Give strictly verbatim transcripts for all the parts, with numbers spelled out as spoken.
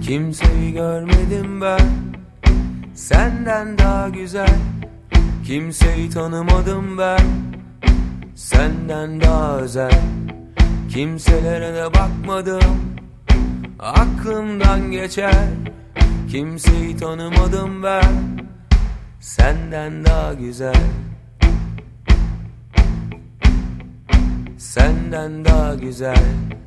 Kimseyi görmedim ben senden daha güzel. Kimseyi tanımadım ben senden daha özel. Kimselere de bakmadım, aklımdan geçer. Kimseyi tanımadım ben senden daha güzel. Senden daha güzel.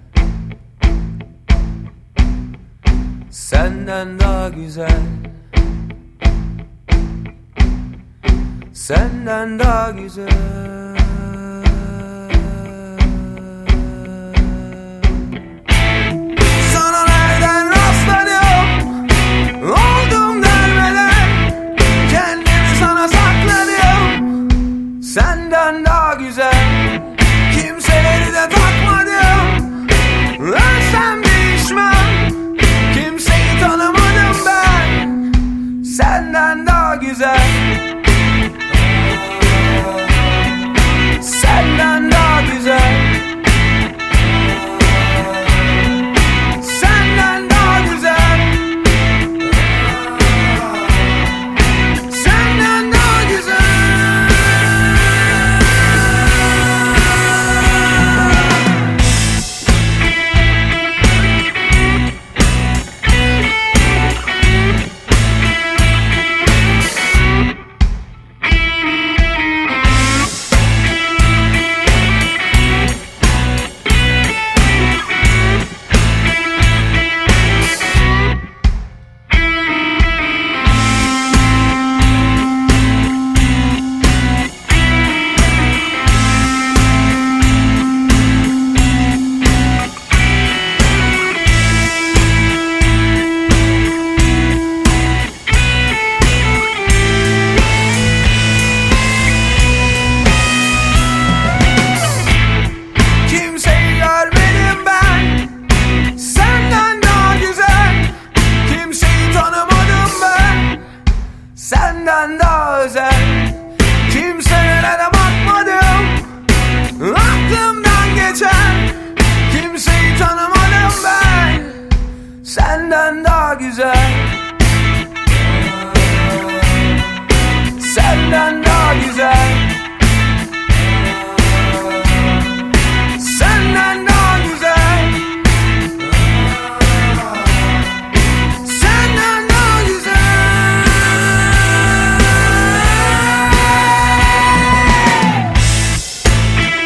Senden daha güzel. Senden daha güzel.